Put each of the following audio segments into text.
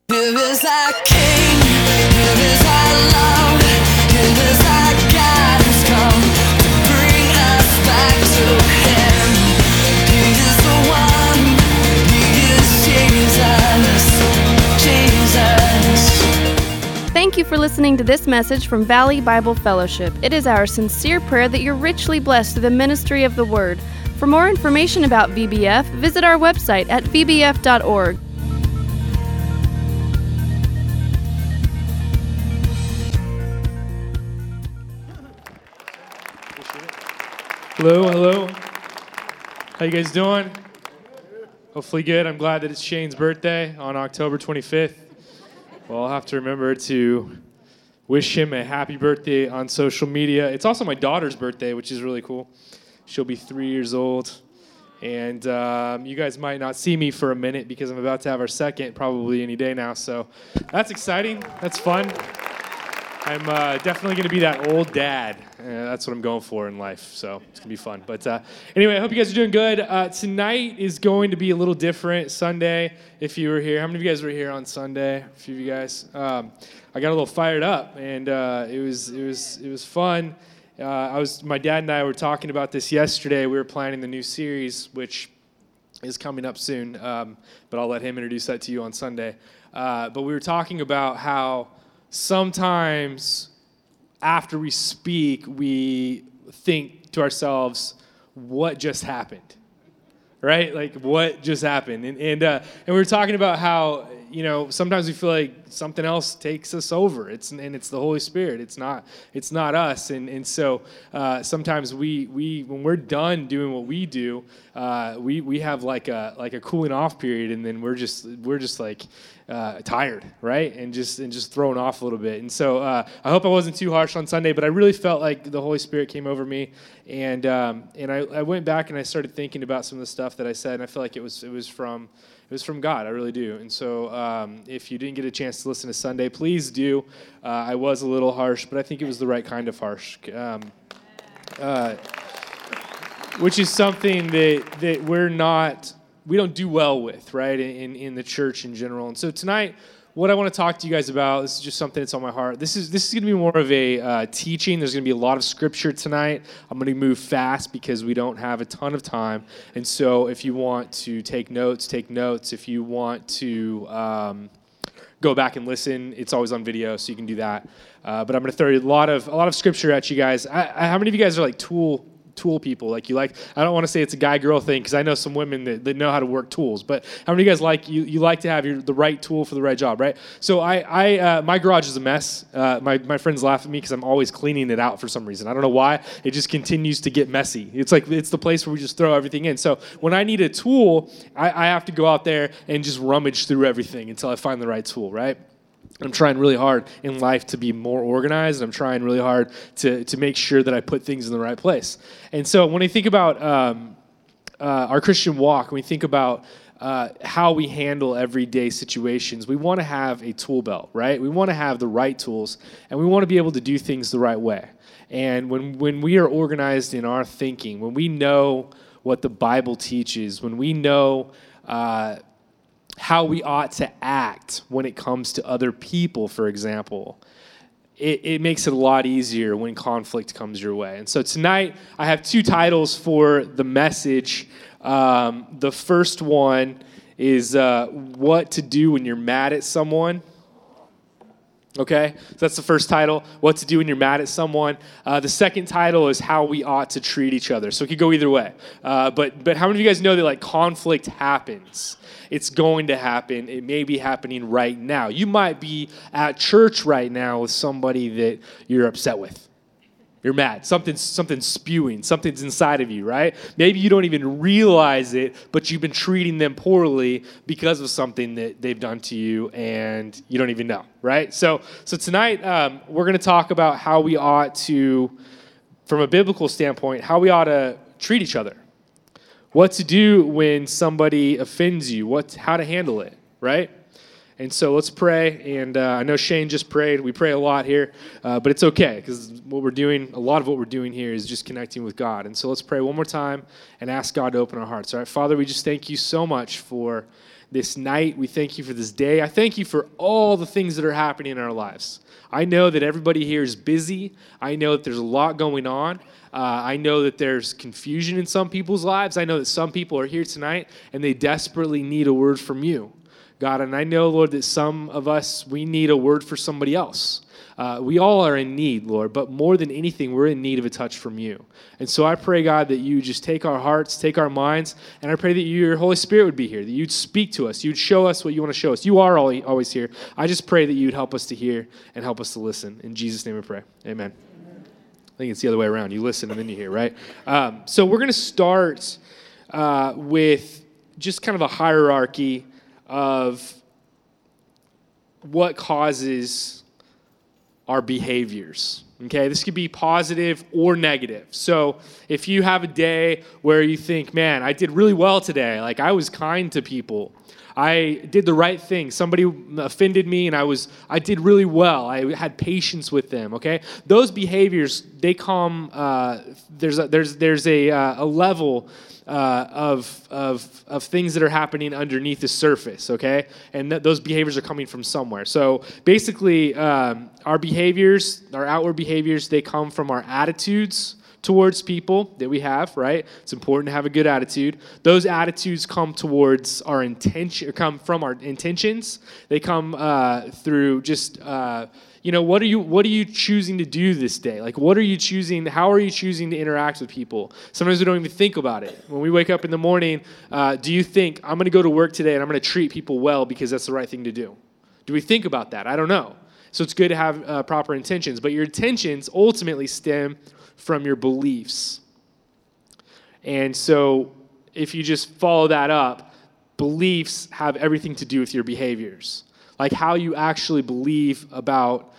Here is our King, here is our love, here is our God who's come to bring us back to Him. He is the one, He is Jesus. Thank you for listening to this message from Valley Bible Fellowship. It is our sincere prayer that you're richly blessed through the ministry of the Word. For more information about VBF, visit our website at vbf.org. Hello. How you guys doing? Hopefully good. I'm glad that it's Shane's birthday on October 25th. Well, I'll have to remember to wish him a happy birthday on social media. It's also my daughter's birthday, which is really cool. She'll be 3 years old. And you guys might not see me for a minute because I'm about to have our second probably any day now. So that's exciting. That's fun. I'm definitely going to be that old dad. That's what I'm going for in life, so it's going to be fun. But anyway, I hope you guys are doing good. Tonight is going to be a little different. Sunday, if you were here. How many of you guys were here on Sunday? A few of you guys. I got a little fired up, and it was fun. My dad and I were talking about this yesterday. We were planning the new series, which is coming up soon, but I'll let him introduce that to you on Sunday. But we were talking about how sometimes after we speak, we think to ourselves, what just happened? Right? Like, what just happened? And we were talking about how, sometimes we feel like something else takes us over. It's the Holy Spirit. It's not us. And so sometimes we when we're done doing what we do, we have like a cooling off period, and then we're just like tired, right? And just thrown off a little bit. And so I hope I wasn't too harsh on Sunday, but I really felt like the Holy Spirit came over me, and I went back and I started thinking about some of the stuff that I said, and I feel like it was from God. I really do. And so if you didn't get a chance to listen to Sunday, please do. I was a little harsh, but I think it was the right kind of harsh, which is something that we don't do well with, right, in the church in general. And so tonight, what I want to talk to you guys about, this is just something that's on my heart. This is going to be more of a teaching. There's going to be a lot of scripture tonight. I'm going to move fast because we don't have a ton of time. And so if you want to take notes, take notes. If you want to go back and listen, it's always on video, so you can do that. But I'm going to throw a lot of scripture at you guys. How many of you guys are like tool people? I don't want to say it's a guy-girl thing because I know some women that know how to work tools, but how many of you guys like to have the right tool for the right job, right? So my garage is a mess. My friends laugh at me because I'm always cleaning it out for some reason. I don't know why. It just continues to get messy. It's the place where we just throw everything in. So when I need a tool, I have to go out there and just rummage through everything until I find the right tool, right? I'm trying really hard in life to be more organized. I'm trying really hard to make sure that I put things in the right place. And so when I think about our Christian walk, when we think about how we handle everyday situations, we want to have a tool belt, right? We want to have the right tools, and we want to be able to do things the right way. And when we are organized in our thinking, when we know what the Bible teaches, when we know how we ought to act when it comes to other people, for example, it makes it a lot easier when conflict comes your way. And so tonight, I have two titles for the message. The first one is what to do when you're mad at someone. Okay, so that's the first title, what to do when you're mad at someone. The second title is how we ought to treat each other. So it could go either way. But how many of you guys know that conflict happens? It's going to happen. It may be happening right now. You might be at church right now with somebody that you're upset with. You're mad. Something's spewing. Something's inside of you, right? Maybe you don't even realize it, but you've been treating them poorly because of something that they've done to you, and you don't even know, right? So tonight we're going to talk about how we ought to, from a biblical standpoint, how we ought to treat each other. What to do when somebody offends you. How to handle it, right? And so let's pray, and I know Shane just prayed. We pray a lot here, but it's okay, because a lot of what we're doing here is just connecting with God. And so let's pray one more time and ask God to open our hearts. All right, Father, we just thank you so much for this night. We thank you for this day. I thank you for all the things that are happening in our lives. I know that everybody here is busy. I know that there's a lot going on. I know that there's confusion in some people's lives. I know that some people are here tonight and they desperately need a word from you, God. And I know, Lord, that some of us, we need a word for somebody else. We all are in need, Lord, but more than anything, we're in need of a touch from you. And so I pray, God, that you just take our hearts, take our minds, and I pray that your Holy Spirit would be here, that you'd speak to us, you'd show us what you want to show us. You are always here. I just pray that you'd help us to hear and help us to listen. In Jesus' name we pray. Amen. I think it's the other way around. You listen and then you hear, right? So we're going to start with just kind of a hierarchy of what causes our behaviors. Okay, this could be positive or negative. So if you have a day where you think, man, I did really well today, like I was kind to people, I did the right thing, somebody offended me and I did really well, I had patience with them, okay? Those behaviors, they come, there's a level of things that are happening underneath the surface, okay? And those behaviors are coming from somewhere. So basically, our behaviors, our outward behaviors, they come from our attitudes towards people that we have, right? It's important to have a good attitude. Those attitudes come towards our intention, come from our intentions. They come through just what are you choosing to do this day? Like, what are you choosing? How are you choosing to interact with people? Sometimes we don't even think about it. When we wake up in the morning, do you think, I'm going to go to work today and I'm going to treat people well because that's the right thing to do? Do we think about that? I don't know. So it's good to have proper intentions. But your intentions ultimately stem from your beliefs. And so if you just follow that up, beliefs have everything to do with your behaviors. Like how you actually believe about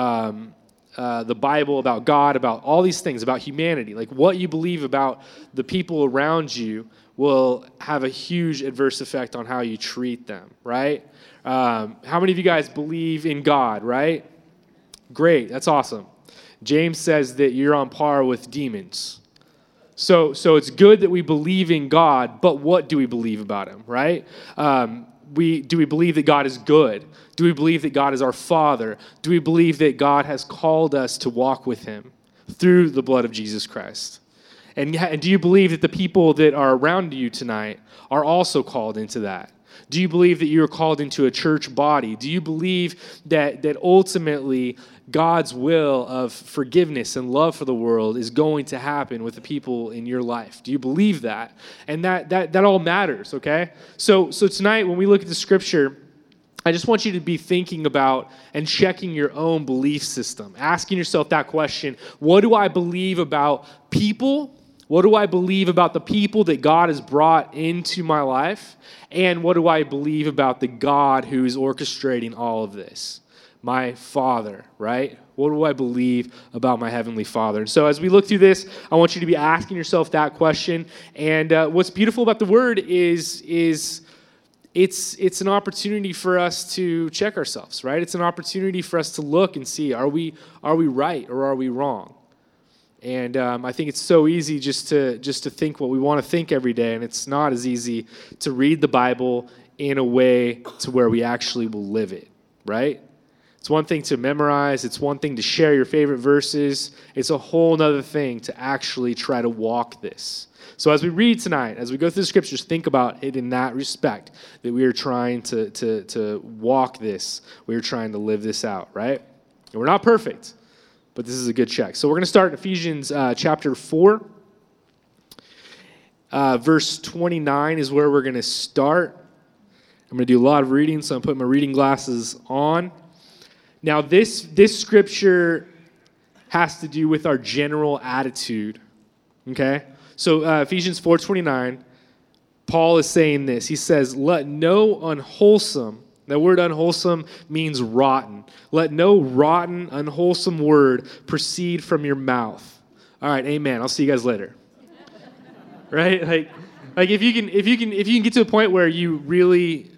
the Bible, about God, about all these things, about humanity. Like what you believe about the people around you will have a huge adverse effect on how you treat them, right? How many of you guys believe in God, right? Great, that's awesome. James says that you're on par with demons. So it's good that we believe in God, but what do we believe about him, right? Do we believe that God is good? Do we believe that God is our Father? Do we believe that God has called us to walk with him through the blood of Jesus Christ? And do you believe that the people that are around you tonight are also called into that? Do you believe that you are called into a church body? Do you believe that ultimately God's will of forgiveness and love for the world is going to happen with the people in your life? Do you believe that? And that all matters, okay? So tonight when we look at the scripture, I just want you to be thinking about and checking your own belief system, asking yourself that question, what do I believe about people? What do I believe about the people that God has brought into my life? And what do I believe about the God who's orchestrating all of this? My Father, right? What do I believe about my Heavenly Father? And so as we look through this, I want you to be asking yourself that question. And what's beautiful about the Word is it's an opportunity for us to check ourselves, right? It's an opportunity for us to look and see, are we right or are we wrong? And I think it's so easy just to think what we want to think every day, and it's not as easy to read the Bible in a way to where we actually will live it, right? It's one thing to memorize. It's one thing to share your favorite verses. It's a whole other thing to actually try to walk this. So as we read tonight, as we go through the scriptures, think about it in that respect, that we are trying to walk this. We are trying to live this out, right? And we're not perfect, but this is a good check. So we're going to start in Ephesians chapter 4. Verse 29 is where we're going to start. I'm going to do a lot of reading, so I'm putting my reading glasses on. Now, this scripture has to do with our general attitude, okay? So Ephesians 4:29, Paul is saying this. He says, let no unwholesome, that word unwholesome means rotten. Let no rotten, unwholesome word proceed from your mouth. All right, amen. I'll see you guys later. Right? Like if you can get to a point where you really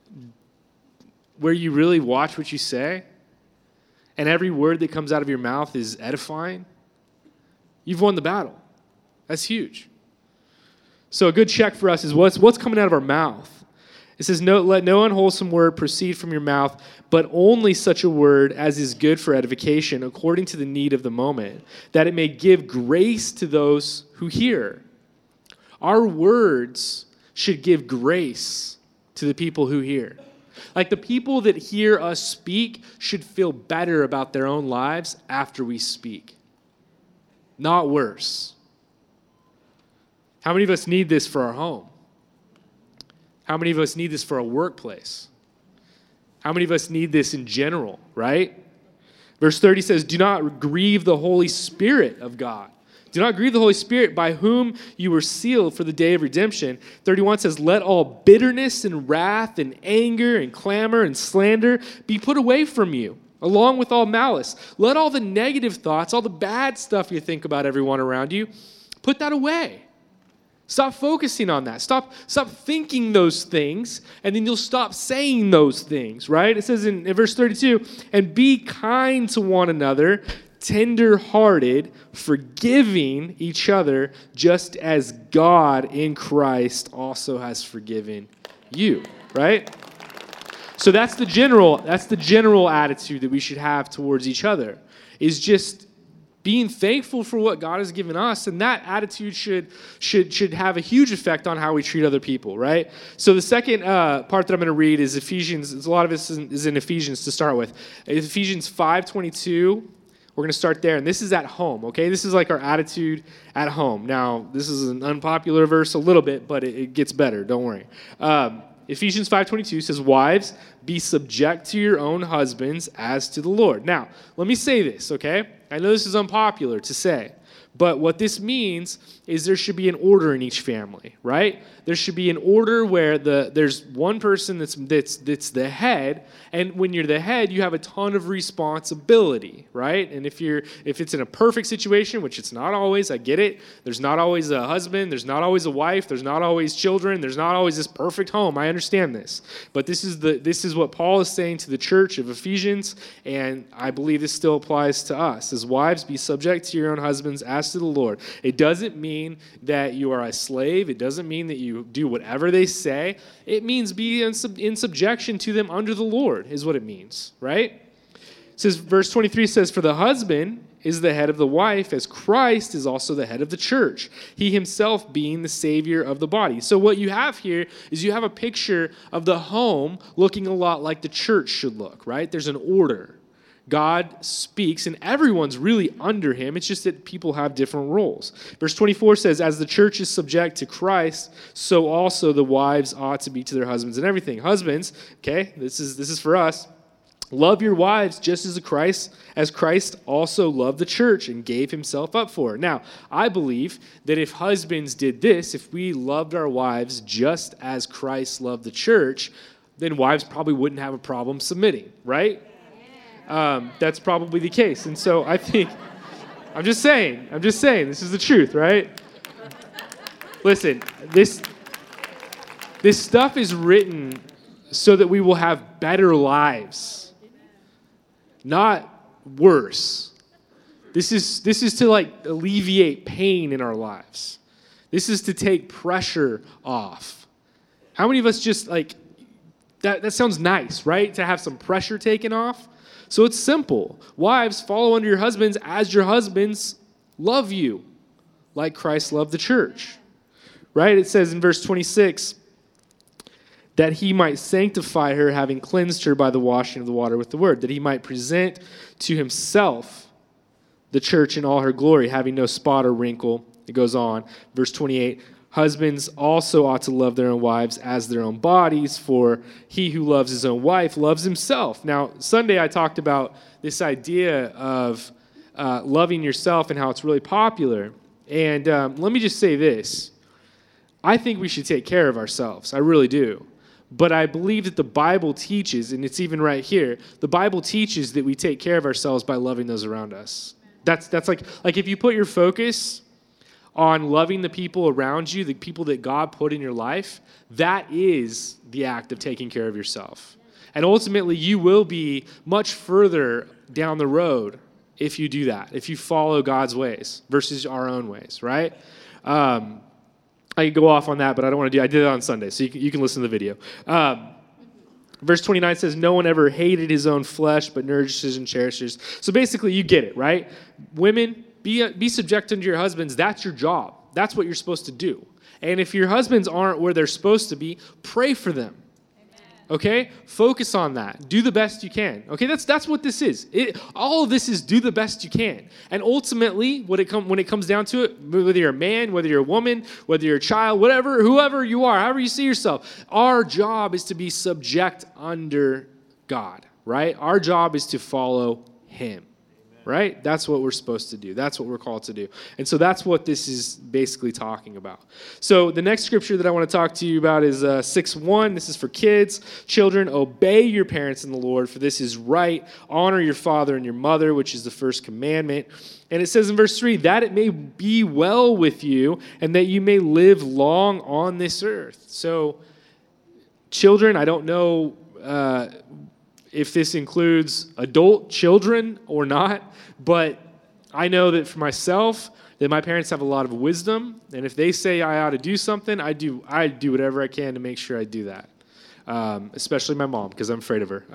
watch what you say, and every word that comes out of your mouth is edifying, you've won the battle. That's huge. So a good check for us is what's coming out of our mouth. It says, no, let no unwholesome word proceed from your mouth, but only such a word as is good for edification, according to the need of the moment, that it may give grace to those who hear. Our words should give grace to the people who hear. Like the people that hear us speak should feel better about their own lives after we speak, not worse. How many of us need this for our home? How many of us need this for a workplace? How many of us need this in general, right? Verse 30 says, do not grieve the Holy Spirit of God. Do not grieve the Holy Spirit by whom you were sealed for the day of redemption. 31 says, let all bitterness and wrath and anger and clamor and slander be put away from you, along with all malice. Let all the negative thoughts, all the bad stuff you think about everyone around you, put that away. Stop focusing on that. Stop thinking those things, and then you'll stop saying those things, right? It says in verse 32, and be kind to one another, tender-hearted, forgiving each other, just as God in Christ also has forgiven you, right? So that's the general attitude that we should have towards each other, is just being thankful for what God has given us, and that attitude should have a huge effect on how we treat other people, right? So the second part that I'm going to read is Ephesians. A lot of this is in Ephesians to start with. Ephesians 5:22. We're going to start there, and this is at home, okay? This is like our attitude at home. Now, this is an unpopular verse a little bit, but it gets better. Don't worry. Ephesians 5:22 says, wives, be subject to your own husbands as to the Lord. Now, let me say this, okay? I know this is unpopular to say, but what this means is there should be an order in each family, right? There should be an order where there's one person that's the head, and when you're the head, you have a ton of responsibility, right? And if it's in a perfect situation, which it's not always, I get it. There's not always a husband, there's not always a wife, there's not always children, there's not always this perfect home. I understand this, but this is what Paul is saying to the church of Ephesians, and I believe this still applies to us. As wives, be subject to your own husbands as to the Lord. It doesn't mean that you are a slave. It doesn't mean that you do whatever they say. It means be in subjection to them under the Lord is what it means, right? It says, verse 23 says, for the husband is the head of the wife, as Christ is also the head of the church, he himself being the Savior of the body. So what you have here is you have a picture of the home looking a lot like the church should look, right? There's an order. God speaks, and everyone's really under him. It's just that people have different roles. Verse 24 says, as the church is subject to Christ, so also the wives ought to be to their husbands and everything. Husbands, okay, this is for us. Love your wives just as Christ also loved the church and gave himself up for her. Now, I believe that if husbands did this, if we loved our wives just as Christ loved the church, then wives probably wouldn't have a problem submitting, right? That's probably the case. And so I think, I'm just saying, this is the truth, right? Listen, this stuff is written so that we will have better lives, not worse. This is to like alleviate pain in our lives. This is to take pressure off. How many of us just like, that sounds nice, right? To have some pressure taken off. So it's simple. Wives, follow under your husbands as your husbands love you, like Christ loved the church. Right? It says in verse 26, that he might sanctify her, having cleansed her by the washing of the water with the word, that he might present to himself the church in all her glory, having no spot or wrinkle. It goes on. Verse 28, husbands also ought to love their own wives as their own bodies, for he who loves his own wife loves himself. Now, Sunday I talked about this idea of loving yourself and how it's really popular. And let me just say this. I think we should take care of ourselves. I really do. But I believe that the Bible teaches, and it's even right here, the Bible teaches that we take care of ourselves by loving those around us. That's like if you put your focus on loving the people around you, the people that God put in your life, that is the act of taking care of yourself. And ultimately, you will be much further down the road if you do that, if you follow God's ways versus our own ways, right? I could go off on that, but I don't want to do. I did it on Sunday, so you can listen to the video. Verse 29 says, no one ever hated his own flesh, but nourishes and cherishes. So basically, you get it, right? Women, be subject unto your husbands. That's your job. That's what you're supposed to do. And if your husbands aren't where they're supposed to be, pray for them. Okay? Focus on that. Do the best you can. Okay? That's what this is. All of this is do the best you can. And ultimately, when it comes down to it, whether you're a man, whether you're a woman, whether you're a child, whoever you are, however you see yourself, our job is to be subject under God, right? Our job is to follow him. Right? That's what we're supposed to do. That's what we're called to do. And so that's what this is basically talking about. So the next scripture that I want to talk to you about is 6:1. This is for kids. Children, obey your parents in the Lord, for this is right. Honor your father and your mother, which is the first commandment. And it says in verse 3, that it may be well with you and that you may live long on this earth. So children, I don't know if this includes adult children or not, but I know that for myself, that my parents have a lot of wisdom, and if they say I ought to do something, I do whatever I can to make sure I do that, especially my mom, because I'm afraid of her.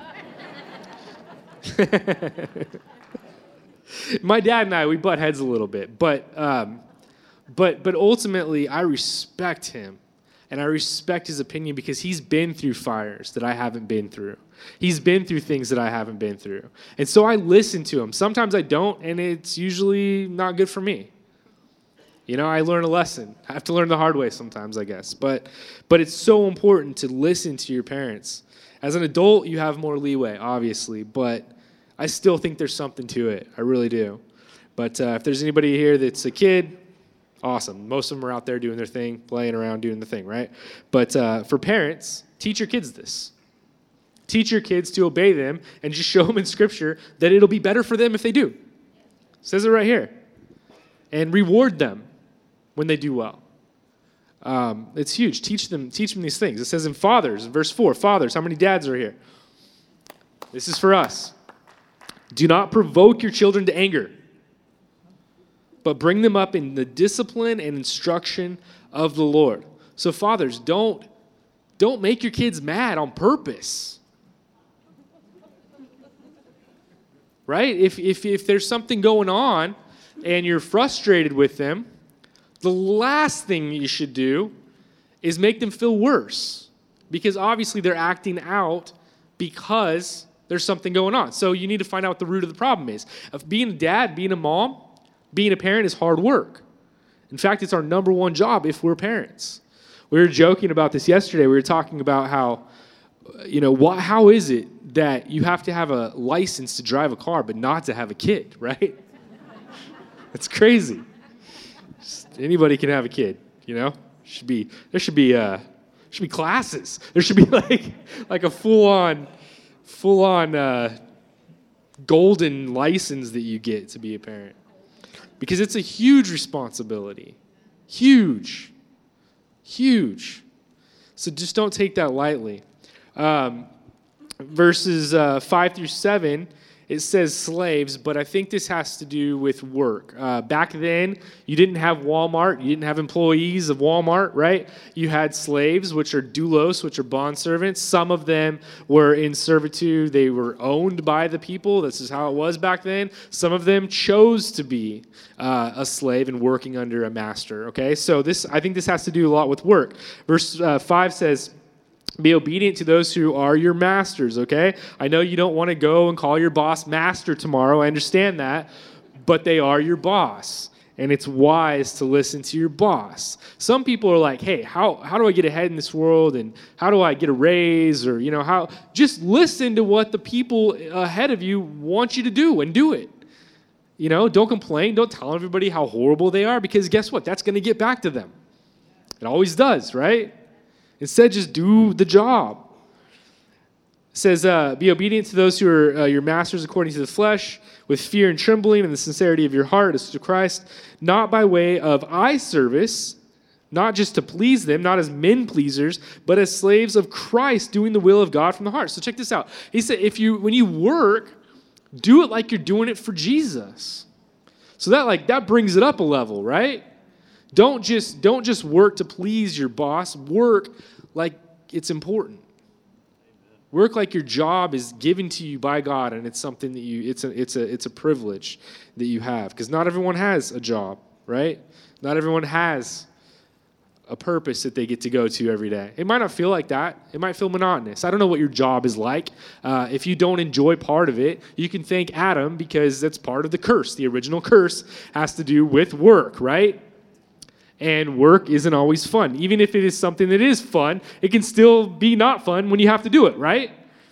My dad and I, we butt heads a little bit, but ultimately, I respect him, and I respect his opinion because he's been through fires that I haven't been through. He's been through things that I haven't been through. And so I listen to him. Sometimes I don't, and it's usually not good for me. You know, I learn a lesson. I have to learn the hard way sometimes, I guess. But it's so important to listen to your parents. As an adult, you have more leeway, obviously, but I still think there's something to it. I really do. But if there's anybody here that's a kid, awesome. Most of them are out there doing their thing, playing around, doing the thing, right? But for parents, teach your kids this. Teach your kids to obey them and just show them in Scripture that it'll be better for them if they do. It says it right here. And reward them when they do well. It's huge. Teach them these things. It says in Fathers, in verse 4, Fathers, how many dads are here? This is for us. Do not provoke your children to anger, but bring them up in the discipline and instruction of the Lord. So fathers, don't make your kids mad on purpose. Right? If there's something going on and you're frustrated with them, the last thing you should do is make them feel worse, because obviously they're acting out because there's something going on. So you need to find out what the root of the problem is. Of being a dad, being a mom, being a parent is hard work. In fact, it's our number one job if we're parents. We were joking about this yesterday. We were talking about how, how is it that you have to have a license to drive a car but not to have a kid, right? It's crazy. Anybody can have a kid, There should be classes. There should be like a full-on golden license that you get to be a parent. Because it's a huge responsibility. Huge. So just don't take that lightly. Verses 5 through 7, it says slaves, but I think this has to do with work. Back then, you didn't have Walmart. You didn't have employees of Walmart, right? You had slaves, which are doulos, which are bondservants. Some of them were in servitude. They were owned by the people. This is how it was back then. Some of them chose to be a slave and working under a master, okay? So I think this has to do a lot with work. Verse 5 says, be obedient to those who are your masters, okay? I know you don't want to go and call your boss master tomorrow. I understand that. But they are your boss. And it's wise to listen to your boss. Some people are like, hey, how do I get ahead in this world? And how do I get a raise? Or, just listen to what the people ahead of you want you to do and do it. Don't complain. Don't tell everybody how horrible they are, because guess what? That's going to get back to them. It always does, right? Instead, just do the job. It says, be obedient to those who are your masters according to the flesh, with fear and trembling and the sincerity of your heart as to Christ, not by way of eye service, not just to please them, not as men pleasers, but as slaves of Christ, doing the will of God from the heart. So check this out. He said, when you work, do it like you're doing it for Jesus. So that brings it up a level, right? Don't just work to please your boss. Work like it's important. Work like your job is given to you by God, and it's something that it's a privilege that you have, because not everyone has a job, right? Not everyone has a purpose that they get to go to every day. It might not feel like that. It might feel monotonous. I don't know what your job is like. If you don't enjoy part of it, you can thank Adam, because that's part of the curse. The original curse has to do with work, right? And work isn't always fun. Even if it is something that is fun, it can still be not fun when you have to do it, right?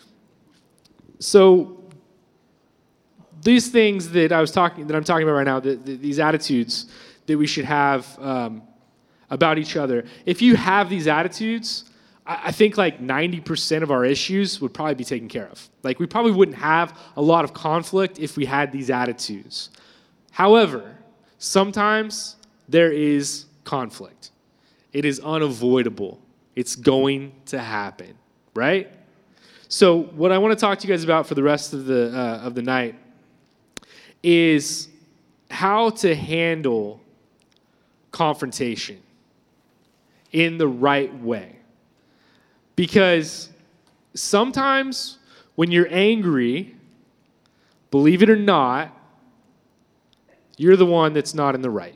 So these things that I'm talking about right now, these attitudes that we should have about each other. If you have these attitudes, I think like 90% of our issues would probably be taken care of. Like, we probably wouldn't have a lot of conflict if we had these attitudes. However, sometimes there is conflict. It is unavoidable. It's going to happen, right? So what I want to talk to you guys about for the rest of the night is how to handle confrontation in the right way. Because sometimes when you're angry, believe it or not, you're the one that's not in the right.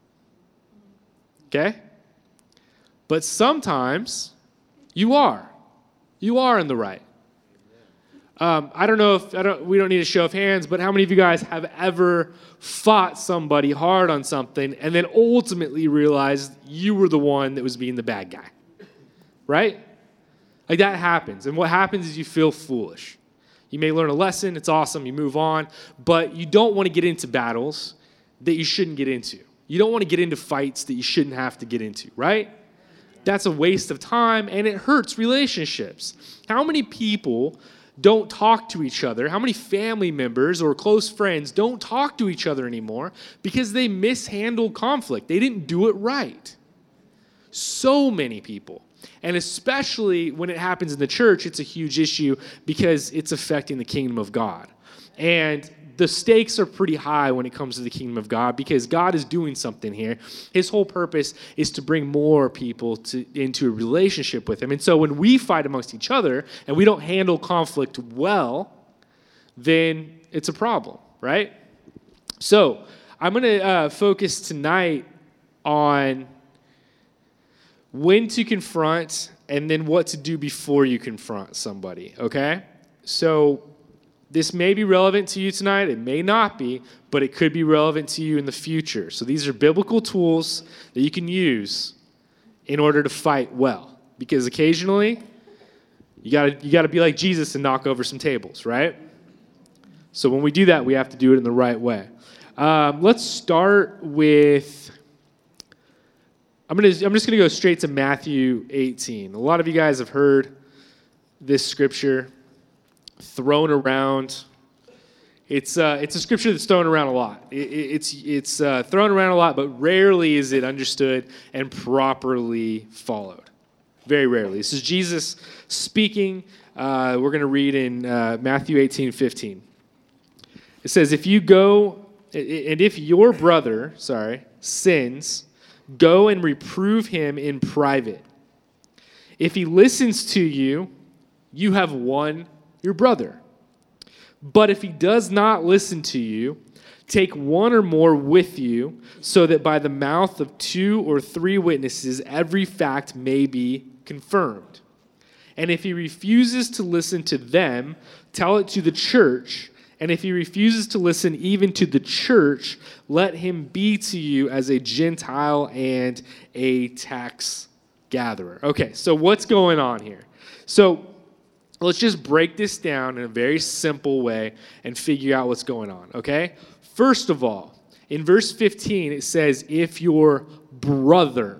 Okay? But sometimes you are. You are in the right. I don't know we don't need a show of hands, but how many of you guys have ever fought somebody hard on something and then ultimately realized you were the one that was being the bad guy? Right? Like, that happens. And what happens is you feel foolish. You may learn a lesson. It's awesome. You move on. But you don't want to get into battles that you shouldn't get into. You don't want to get into fights that you shouldn't have to get into, right? That's a waste of time, and it hurts relationships. How many people don't talk to each other? How many family members or close friends don't talk to each other anymore because they mishandled conflict? They didn't do it right. So many people. And especially when it happens in the church, it's a huge issue because it's affecting the kingdom of God. And the stakes are pretty high when it comes to the kingdom of God, because God is doing something here. His whole purpose is to bring more people into a relationship with him. And so when we fight amongst each other and we don't handle conflict well, then it's a problem, right? So I'm going to focus tonight on when to confront and then what to do before you confront somebody, okay? So this may be relevant to you tonight. It may not be, but it could be relevant to you in the future. So these are biblical tools that you can use in order to fight well. Because occasionally, you gotta be like Jesus and knock over some tables, right? So when we do that, we have to do it in the right way. Let's start with, I'm just gonna go straight to Matthew 18. A lot of you guys have heard this scripture thrown around. It's a scripture that's thrown around a lot. It's thrown around a lot, but rarely is it understood and properly followed. Very rarely. This is Jesus speaking. We're going to read in Matthew 18:15. It says, if your brother sins, go and reprove him in private. If he listens to you, you have won your brother. But if he does not listen to you, take one or more with you, so that by the mouth of 2 or 3 witnesses every fact may be confirmed. And if he refuses to listen to them, tell it to the church. And if he refuses to listen even to the church, let him be to you as a Gentile and a tax gatherer. Okay, so what's going on here? So let's just break this down in a very simple way and figure out what's going on, okay? First of all, in verse 15, it says, if your brother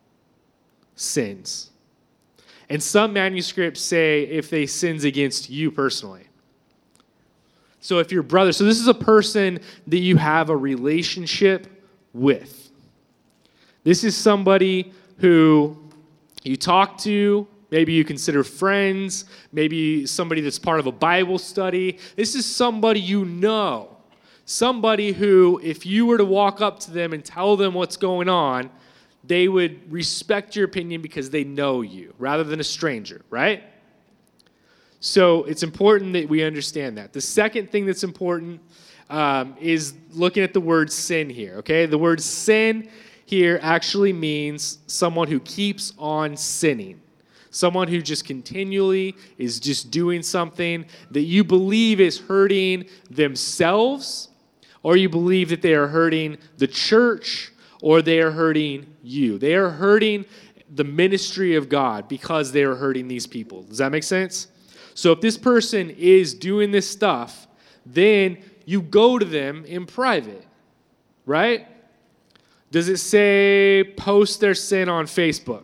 sins. And some manuscripts say if they sins against you personally. So if your brother, so this is a person that you have a relationship with. This is somebody who you talk to. Maybe you consider friends, maybe somebody that's part of a Bible study. This is somebody you know. Somebody who, if you were to walk up to them and tell them what's going on, They would respect your opinion because they know you rather than a stranger, right? So it's important that we understand that. The second thing that's important is looking at the word sin here, okay? The word sin here actually means someone who keeps on sinning. Someone who just continually is just doing something that you believe is hurting themselves, or you believe that they are hurting the church, or they are hurting you. They are hurting the ministry of God because they are hurting these people. Does that make sense? So if this person is doing this stuff, then you go to them in private, right? Does it say post their sin on Facebook?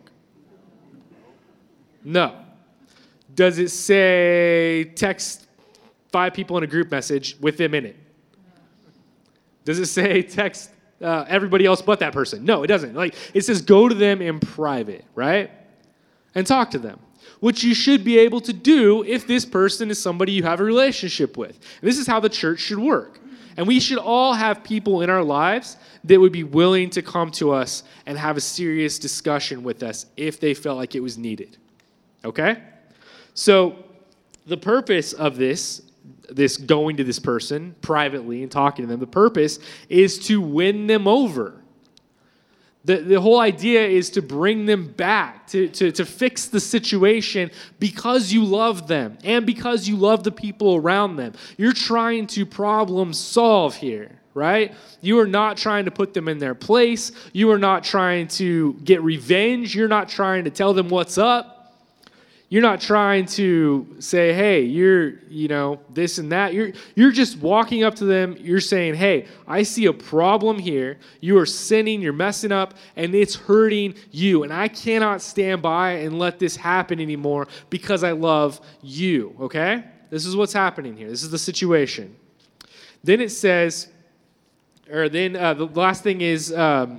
No. Does it say text 5 people in a group message with them in it? Does it say text everybody else but that person? No, it doesn't. Like, it says go to them in private, right? And talk to them, which you should be able to do if this person is somebody you have a relationship with. And this is how the church should work. And we should all have people in our lives that would be willing to come to us and have a serious discussion with us if they felt like it was needed. Okay? So the purpose of this going to this person privately and talking to them, the purpose is to win them over. The whole idea is to bring them back, to fix the situation because you love them and because you love the people around them. You're trying to problem solve here, right? You are not trying to put them in their place. You are not trying to get revenge. You're not trying to tell them what's up. You're not trying to say, hey, you're, this and that. You're just walking up to them. You're saying, hey, I see a problem here. You are sinning. You're messing up, and it's hurting you. And I cannot stand by and let this happen anymore because I love you, okay? This is what's happening here. This is the situation. Then it says, the last thing is,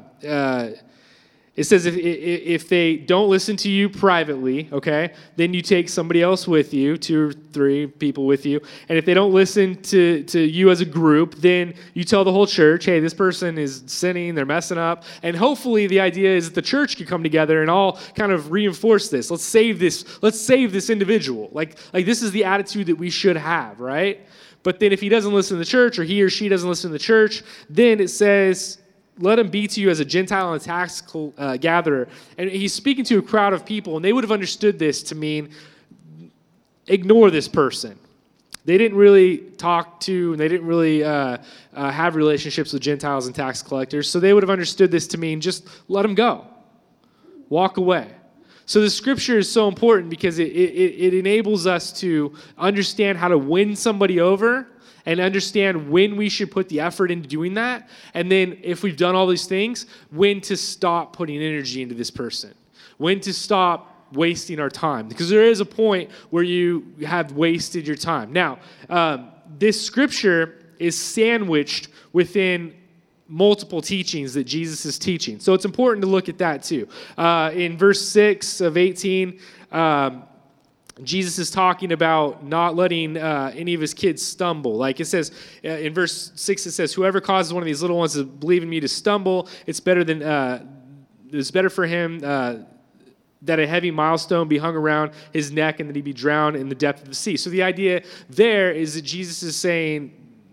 it says if they don't listen to you privately, okay, then you take somebody else with you, 2 or 3 people with you. And if they don't listen to you as a group, then you tell the whole church, hey, this person is sinning, they're messing up. And hopefully the idea is that the church can come together and all kind of reinforce this. Let's save this individual. Like this is the attitude that we should have, right? But then if he doesn't listen to the church, or he or she doesn't listen to the church, then it says, let him be to you as a Gentile and a tax gatherer. And he's speaking to a crowd of people, and they would have understood this to mean ignore this person. They didn't really talk to, and they didn't really have relationships with Gentiles and tax collectors, so they would have understood this to mean just let him go. Walk away. So the scripture is so important because it enables us to understand how to win somebody over and understand when we should put the effort into doing that. And then if we've done all these things, when to stop putting energy into this person. When to stop wasting our time. Because there is a point where you have wasted your time. Now, this scripture is sandwiched within multiple teachings that Jesus is teaching. So it's important to look at that too. In verse 6 of 18, Jesus is talking about not letting any of his kids stumble. Like it says in verse 6, it says, whoever causes one of these little ones to believe in me to stumble, it's better for him that a heavy milestone be hung around his neck and that he be drowned in the depth of the sea. So the idea there is that Jesus is saying,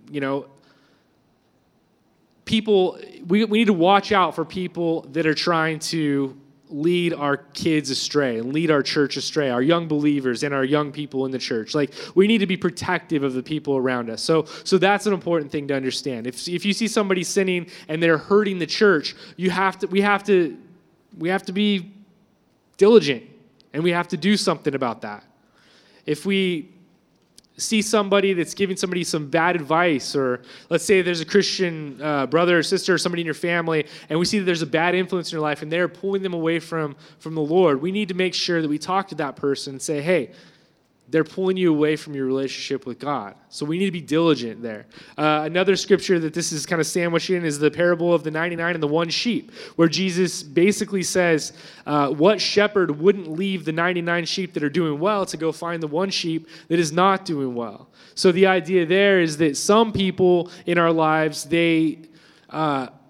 people, we need to watch out for people that are trying to lead our kids astray and lead our church astray, our young believers and our young people in the church. Like, we need to be protective of the people around us. So that's an important thing to understand. If you see somebody sinning and they're hurting the church, we have to be diligent, and we have to do something about that. If we see somebody that's giving somebody some bad advice, or let's say there's a Christian brother or sister or somebody in your family, and we see that there's a bad influence in your life and they're pulling them away from the Lord, we need to make sure that we talk to that person and say, hey, they're pulling you away from your relationship with God. So we need to be diligent there. Another scripture that this is kind of sandwiched in is the parable of the 99 and the one sheep, where Jesus basically says, what shepherd wouldn't leave the 99 sheep that are doing well to go find the one sheep that is not doing well? So the idea there is that some people in our lives, they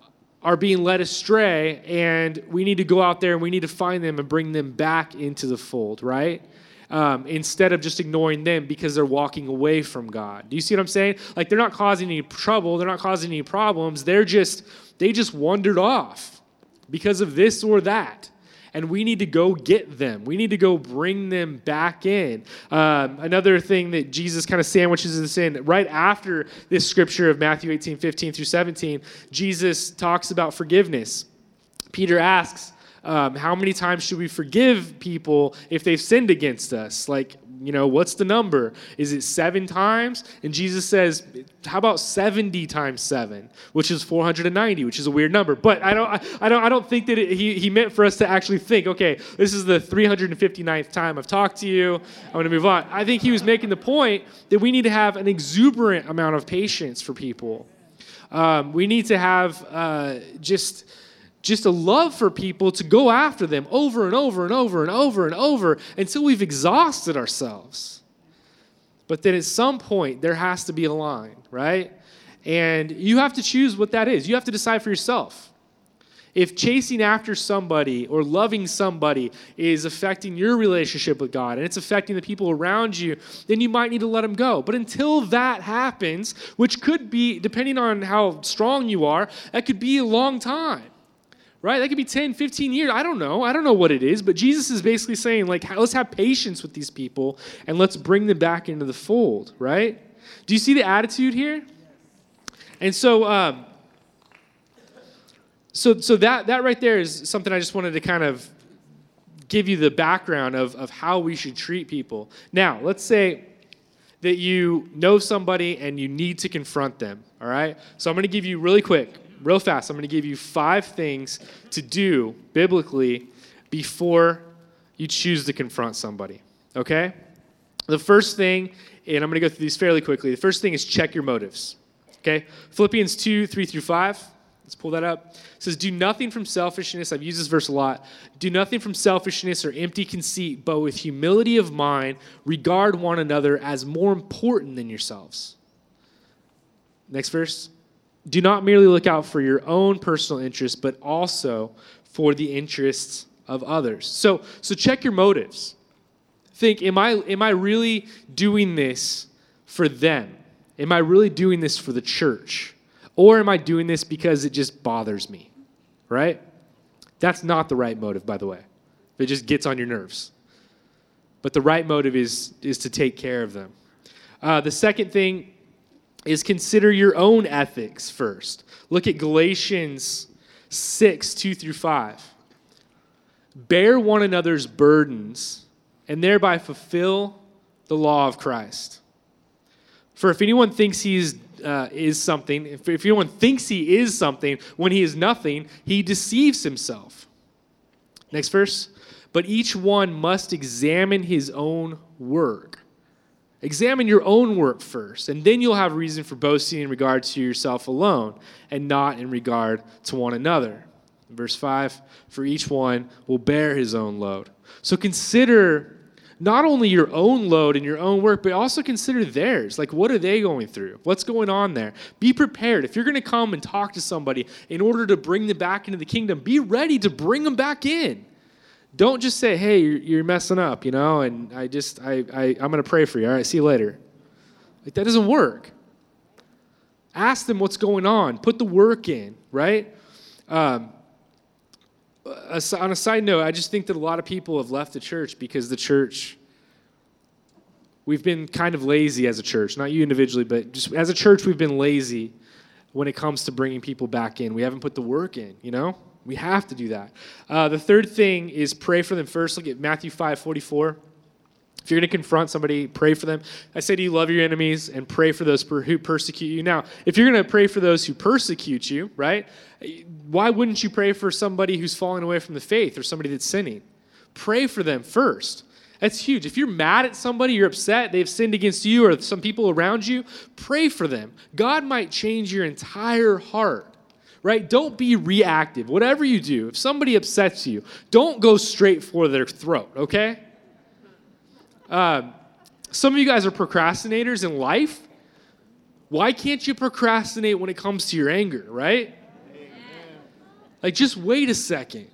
are being led astray, and we need to go out there and we need to find them and bring them back into the fold, right? Instead of just ignoring them because they're walking away from God. Do you see what I'm saying? Like, they're not causing any trouble. They're not causing any problems. They just wandered off because of this or that. And we need to go get them. We need to go bring them back in. Another thing that Jesus kind of sandwiches this in, right after this scripture of Matthew 18:15 through 17, Jesus talks about forgiveness. Peter asks, how many times should we forgive people if they've sinned against us? Like, what's the number? Is it 7 times? And Jesus says, how about 70 times 7, which is 490, which is a weird number. But I don't think that he meant for us to actually think, okay, this is the 359th time I've talked to you. I'm going to move on. I think he was making the point that we need to have an exuberant amount of patience for people. We need to have just a love for people to go after them over and over and over and over and over until we've exhausted ourselves. But then at some point, there has to be a line, right? And you have to choose what that is. You have to decide for yourself. If chasing after somebody or loving somebody is affecting your relationship with God and it's affecting the people around you, then you might need to let them go. But until that happens, which could be, depending on how strong you are, that could be a long time. Right? That could be 10, 15 years. I don't know. I don't know what it is. But Jesus is basically saying, like, let's have patience with these people and let's bring them back into the fold, right? Do you see the attitude here? And so that right there is something I just wanted to kind of give you the background of how we should treat people. Now, let's say that you know somebody and you need to confront them, all right? So I'm going to give you really quick, real fast, I'm going to give you 5 things to do biblically before you choose to confront somebody, okay? The first thing, and I'm going to go through these fairly quickly. The first thing is check your motives, okay? Philippians 2, 3 through 5. Let's pull that up. It says, do nothing from selfishness. I've used this verse a lot. Do nothing from selfishness or empty conceit, but with humility of mind, regard one another as more important than yourselves. Next verse. Do not merely look out for your own personal interests, but also for the interests of others. So check your motives. Think, am I really doing this for them? Am I really doing this for the church? Or am I doing this because it just bothers me? Right? That's not the right motive, by the way. It just gets on your nerves. But the right motive is to take care of them. The second thing is consider your own ethics first. Look at Galatians 6, 2 through 5. Bear one another's burdens and thereby fulfill the law of Christ. For if anyone thinks he is something, if anyone thinks he is something when he is nothing, he deceives himself. Next verse. But each one must examine his own work. Examine your own work first, and then you'll have reason for boasting in regard to yourself alone, and not in regard to one another. Verse 5, for each one will bear his own load. So consider not only your own load and your own work, but also consider theirs. Like, what are they going through? What's going on there? Be prepared. If you're going to come and talk to somebody in order to bring them back into the kingdom, be ready to bring them back in. Don't just say, hey, you're messing up, and I'm going to pray for you. All right, see you later. Like, that doesn't work. Ask them what's going on. Put the work in, right? On a side note, I just think that a lot of people have left the church because the church, we've been kind of lazy as a church. Not you individually, but just as a church, we've been lazy when it comes to bringing people back in. We haven't put the work in, We have to do that. The third thing is pray for them first. Look at Matthew 5:44. If you're going to confront somebody, pray for them. I say to you, love your enemies and pray for those who persecute you. Now, if you're going to pray for those who persecute you, right, why wouldn't you pray for somebody who's falling away from the faith or somebody that's sinning? Pray for them first. That's huge. If you're mad at somebody, you're upset, they've sinned against you or some people around you, pray for them. God might change your entire heart. Right? Don't be reactive. Whatever you do, if somebody upsets you, don't go straight for their throat, okay? Some of you guys are procrastinators in life. Why can't you procrastinate when it comes to your anger, right? Like, just wait a second.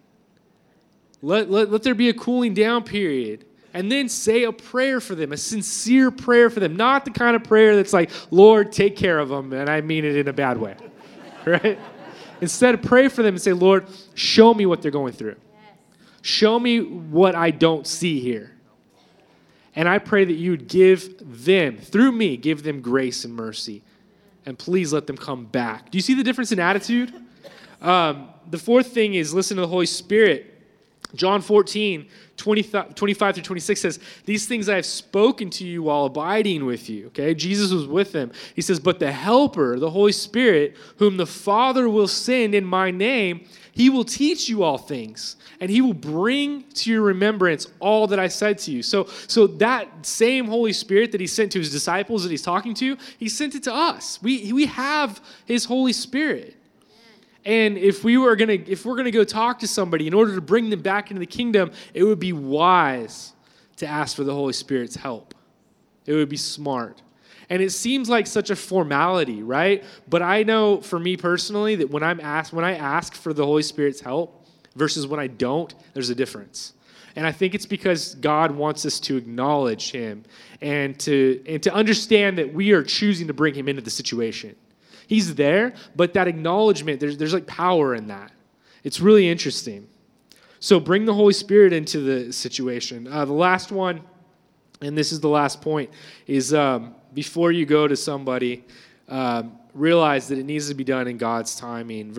Let there be a cooling down period. And then say a prayer for them, a sincere prayer for them. Not the kind of prayer that's like, Lord, take care of them, and I mean it in a bad way, right? Instead, pray for them and say, Lord, show me what they're going through. Show me what I don't see here. And I pray that you would give them, through me, give them grace and mercy. And please let them come back. Do you see the difference in attitude? The fourth thing is listen to the Holy Spirit. John 14, 25 through 26 says, these things I have spoken to you while abiding with you. Okay, Jesus was with them. He says, but the Helper, the Holy Spirit, whom the Father will send in my name, he will teach you all things, and he will bring to your remembrance all that I said to you. So that same Holy Spirit that he sent to his disciples that he's talking to, he sent it to us. We have his Holy Spirit. And if we're gonna go talk to somebody in order to bring them back into the kingdom, it would be wise to ask for the Holy Spirit's help. It would be smart. And it seems like such a formality, right? But I know for me personally that when I ask for the Holy Spirit's help versus when I don't, there's a difference. And I think it's because God wants us to acknowledge him and to understand that we are choosing to bring him into the situation. He's there, but that acknowledgement, there's like power in that. It's really interesting. So bring the Holy Spirit into the situation. The last one, and this is the last point, is before you go to somebody, realize that it needs to be done in God's timing.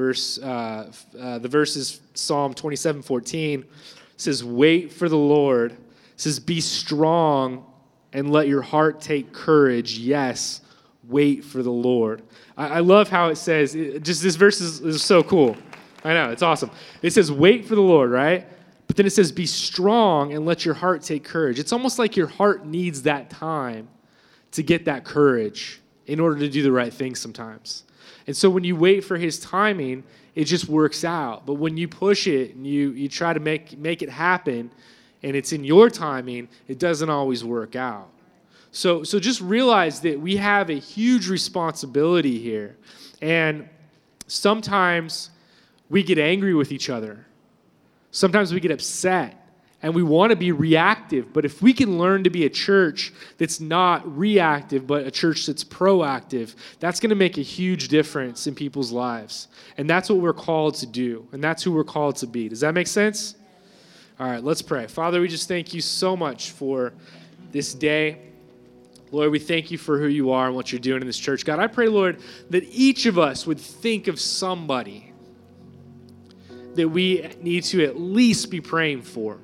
The verse is Psalm 27:14. It says, wait for the Lord. It says, be strong and let your heart take courage. Yes, wait for the Lord. I love how it says, just this verse is so cool. I know, it's awesome. It says, wait for the Lord, right? But then it says, be strong and let your heart take courage. It's almost like your heart needs that time to get that courage in order to do the right thing sometimes. And so when you wait for his timing, it just works out. But when you push it and you try to make it happen and it's in your timing, it doesn't always work out. So just realize that we have a huge responsibility here. And sometimes we get angry with each other. Sometimes we get upset and we want to be reactive. But if we can learn to be a church that's not reactive, but a church that's proactive, that's going to make a huge difference in people's lives. And that's what we're called to do. And that's who we're called to be. Does that make sense? All right, let's pray. Father, we just thank you so much for this day. Lord, we thank you for who you are and what you're doing in this church. God, I pray, Lord, that each of us would think of somebody that we need to at least be praying for.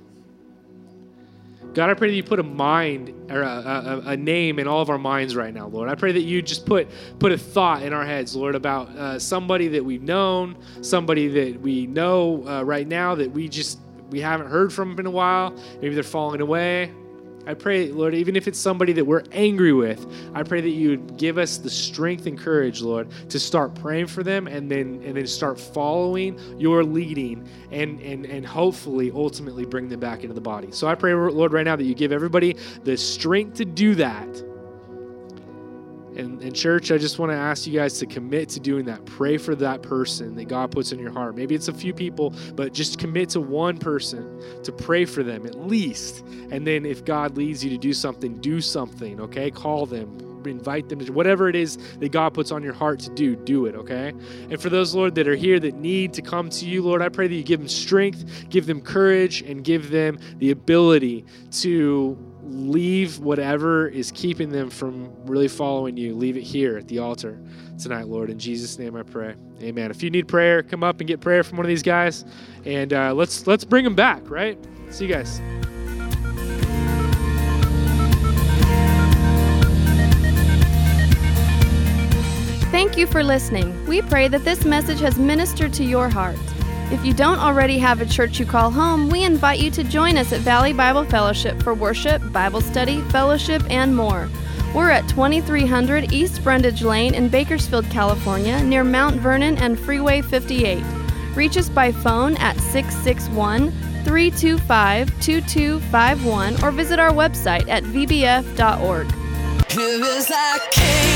God, I pray that you put a mind or a name in all of our minds right now, Lord. I pray that you just put a thought in our heads, Lord, about somebody that we've known, somebody that we know right now that we haven't heard from in a while. Maybe they're falling away. I pray, Lord, even if it's somebody that we're angry with, I pray that you would give us the strength and courage, Lord, to start praying for them and then start following your leading and hopefully ultimately bring them back into the body. So I pray, Lord, right now that you give everybody the strength to do that. And church, I just want to ask you guys to commit to doing that. Pray for that person that God puts in your heart. Maybe it's a few people, but just commit to one person to pray for them at least. And then if God leads you to do something, okay? Call them, invite them to whatever it is that God puts on your heart to do it, okay? And for those, Lord, that are here that need to come to you, Lord, I pray that you give them strength, give them courage, and give them the ability to leave whatever is keeping them from really following you. Leave it here at the altar tonight, Lord. In Jesus' name I pray. Amen. If you need prayer, come up and get prayer from one of these guys. And let's bring them back, right? See you guys. Thank you for listening. We pray that this message has ministered to your heart. If you don't already have a church you call home, we invite you to join us at Valley Bible Fellowship for worship, Bible study, fellowship, and more. We're at 2300 East Brundage Lane in Bakersfield, California, near Mount Vernon and Freeway 58. Reach us by phone at 661-325-2251 or visit our website at vbf.org. Here is our King.